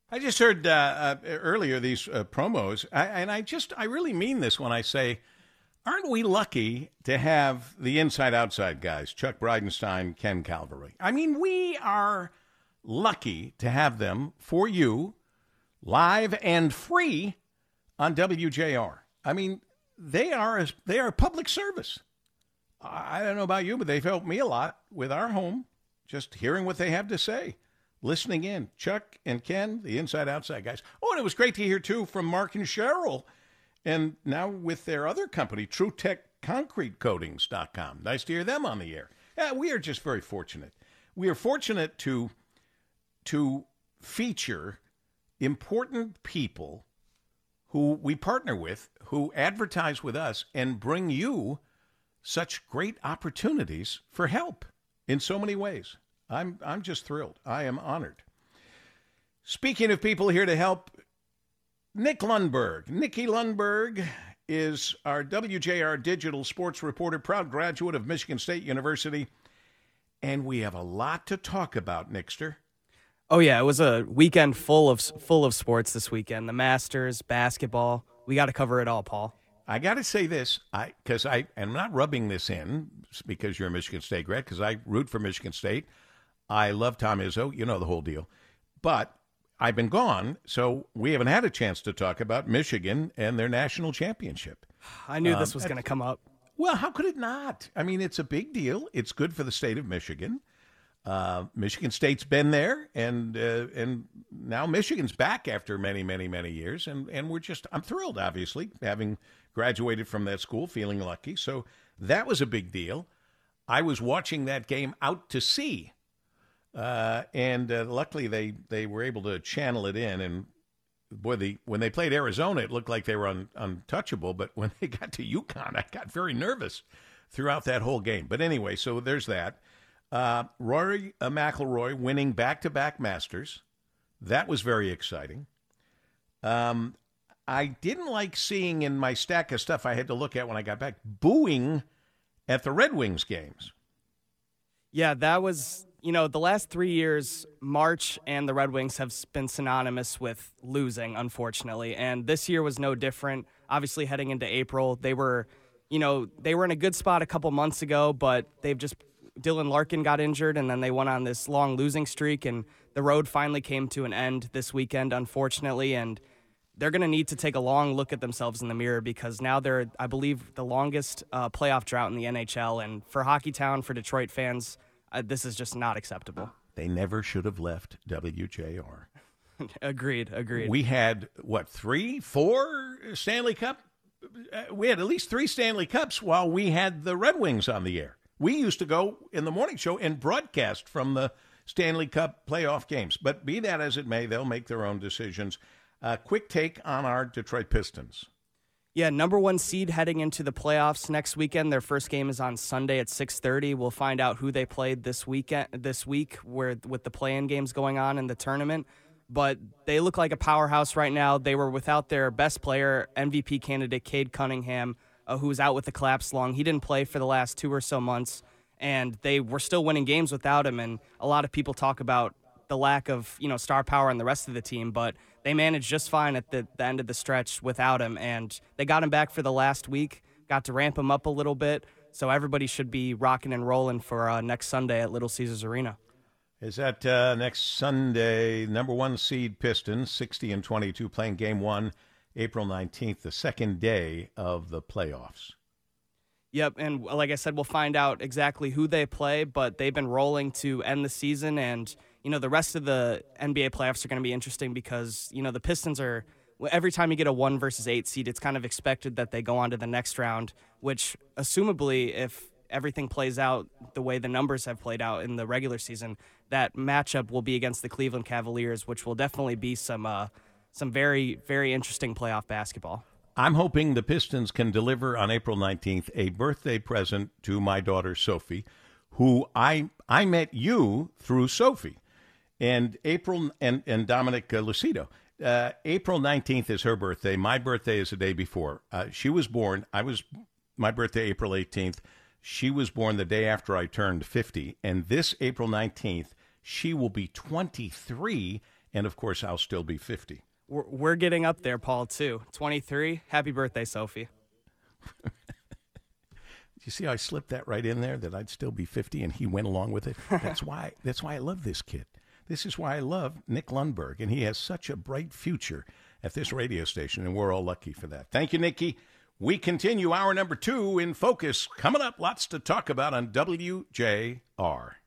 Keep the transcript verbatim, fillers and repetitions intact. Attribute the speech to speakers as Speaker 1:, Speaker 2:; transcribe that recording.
Speaker 1: I just heard uh, uh, earlier these uh, promos, I, and I just, I really mean this when I say, aren't we lucky to have the inside-outside guys, Chuck Bridenstine, Ken Calvary? I mean, we are lucky to have them for you, live and free on W J R. I mean, they are a, they are a public service. I don't know about you, but they've helped me a lot with our home, just hearing what they have to say. Listening in. Chuck and Ken, the inside-outside guys. Oh, and it was great to hear, too, from Mark and Cheryl. And now with their other company, True Tech Concrete Coatings dot com. Nice to hear them on the air. Yeah, we are just very fortunate. We are fortunate to, to feature important people who we partner with, who advertise with us, and bring you such great opportunities for help in so many ways. I'm I'm just thrilled. I am honored. Speaking of people here to help, Nick Lundberg. Nicky Lundberg is our W J R digital sports reporter, proud graduate of Michigan State University, and we have a lot to talk about, Nickster.
Speaker 2: Oh yeah, it was a weekend full of full of sports this weekend. The Masters, basketball. We got to cover it all, Paul.
Speaker 1: I got to say this, I because I am not rubbing this in because you're a Michigan State grad, because I root for Michigan State. I love Tom Izzo, you know the whole deal. But I've been gone, so we haven't had a chance to talk about Michigan and their national championship.
Speaker 2: I knew
Speaker 1: um,
Speaker 2: this was going to come up.
Speaker 1: Well, how could it not? I mean, it's a big deal. It's good for the state of Michigan. Uh, Michigan State's been there, and uh, and now Michigan's back after many, many, many years. And, and we're just, I'm thrilled, obviously, having graduated from that school, feeling lucky. So that was a big deal. I was watching that game out to sea. Uh, and uh, luckily they, they were able to channel it in. And boy, the when they played Arizona, it looked like they were un, untouchable. But when they got to UConn, I got very nervous throughout that whole game. But anyway, so there's that. Uh, Rory uh, McIlroy winning back-to-back Masters. That was very exciting. Um, I didn't like seeing in my stack of stuff I had to look at when I got back, booing at the Red Wings games.
Speaker 2: Yeah, that was... You know, the last three years, March and the Red Wings have been synonymous with losing, unfortunately. And this year was no different. Obviously, heading into April, they were, you know, they were in a good spot a couple months ago, but they've just, Dylan Larkin got injured, and then they went on this long losing streak, and the road finally came to an end this weekend, unfortunately. And they're going to need to take a long look at themselves in the mirror, because now they're, I believe, the longest uh, playoff drought in the N H L. And for Hockeytown, for Detroit fans, Uh, this is just not acceptable.
Speaker 1: They never should have left W J R.
Speaker 2: Agreed, agreed.
Speaker 1: We had, what, three, four Stanley Cup? Uh, we had at least three Stanley Cups while we had the Red Wings on the air. We used to go in the morning show and broadcast from the Stanley Cup playoff games. But be that as it may, they'll make their own decisions. Uh, quick take on our Detroit Pistons.
Speaker 2: Yeah, number one seed heading into the playoffs next weekend. Their first game is on Sunday at six thirty. We'll find out who they played this weekend, this week, where with the play-in games going on in the tournament. But they look like a powerhouse right now. They were without their best player, M V P candidate Cade Cunningham, uh, who was out with the collapsed lung. He didn't play for the last two or so months, and they were still winning games without him. And a lot of people talk about the lack of, you know, star power on the rest of the team, but they managed just fine at the, the end of the stretch without him, and they got him back for the last week, got to ramp him up a little bit, so everybody should be rocking and rolling for uh, next Sunday at Little Caesars Arena.
Speaker 1: Is that uh, next Sunday, number one seed Pistons, sixty and twenty-two, playing game one, April nineteenth, the second day of the playoffs.
Speaker 2: Yep, and like I said, we'll find out exactly who they play, but they've been rolling to end the season, and you know, the rest of the N B A playoffs are going to be interesting because, you know, the Pistons are, every time you get a one versus eight seed, it's kind of expected that they go on to the next round, which, assumably, if everything plays out the way the numbers have played out in the regular season, that matchup will be against the Cleveland Cavaliers, which will definitely be some uh, some very, very interesting playoff basketball.
Speaker 1: I'm hoping the Pistons can deliver on April nineteenth a birthday present to my daughter, Sophie, who I I met you through Sophie. And April and, and Dominic uh, Lucido. Uh, April nineteenth is her birthday. My birthday is the day before. Uh, she was born, I was, my birthday, April eighteenth. She was born the day after I turned fifty. And this April nineteenth, she will be twenty-three. And, of course, I'll still be fifty.
Speaker 2: We're, we're getting up there, Paul, too. twenty-three. Happy birthday, Sophie.
Speaker 1: You see how I slipped that right in there, that I'd still be fifty, and he went along with it? That's why That's why I love this kid. This is why I love Nick Lundberg, and he has such a bright future at this radio station, and we're all lucky for that. Thank you, Nikki. We continue hour number two in Focus. Coming up, lots to talk about on W J R.